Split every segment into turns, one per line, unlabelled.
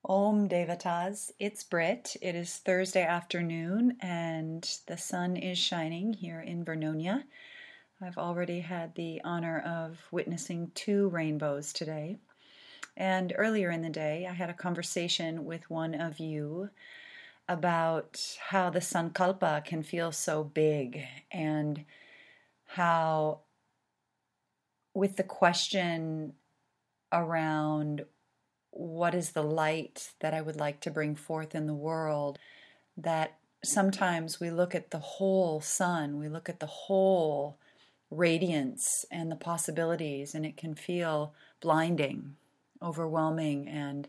Om Devatas, it's Britt. It is Thursday afternoon and the sun is shining here in Vernonia. I've already had the honor of witnessing 2 rainbows today. And earlier in the day, I had a conversation with one of you about how the Sankalpa can feel so big and how, with the question around what is the light that I would like to bring forth in the world, that sometimes we look at the whole sun, we look at the whole radiance and the possibilities, and it can feel blinding, overwhelming, and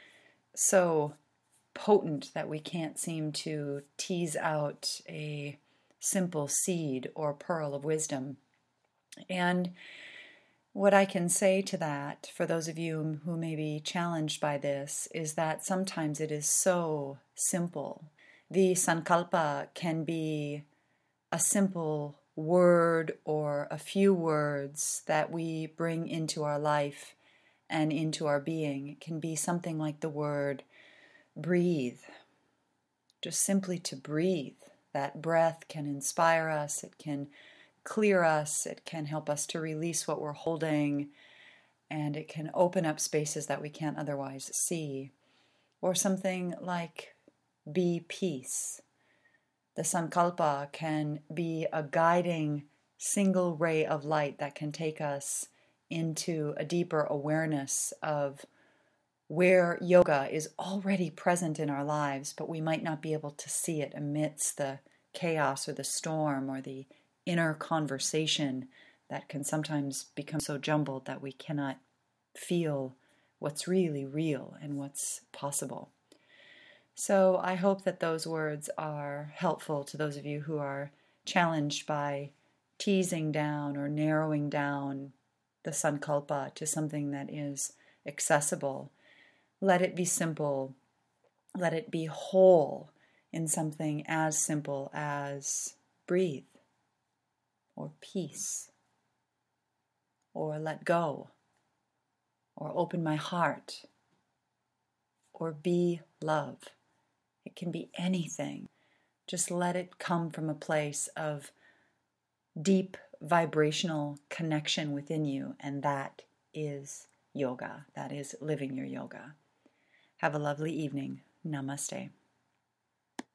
so potent that we can't seem to tease out a simple seed or pearl of wisdom. And what I can say to that, for those of you who may be challenged by this, is that sometimes it is so simple. The sankalpa can be a simple word or a few words that we bring into our life and into our being. It can be something like the word breathe, just simply to breathe. That breath can inspire us, it can clear us, it can help us to release what we're holding, and it can open up spaces that we can't otherwise see. Or something like be peace. The sankalpa can be a guiding single ray of light that can take us into a deeper awareness of where yoga is already present in our lives, but we might not be able to see it amidst the chaos or the storm or the inner conversation that can sometimes become so jumbled that we cannot feel what's really real and what's possible. So I hope that those words are helpful to those of you who are challenged by teasing down or narrowing down the sankalpa to something that is accessible. Let it be simple. Let it be whole in something as simple as breathe, or peace, or let go, or open my heart, or be love. It can be anything. Just let it come from a place of deep vibrational connection within you, and that is yoga. That is living your yoga. Have a lovely evening. Namaste.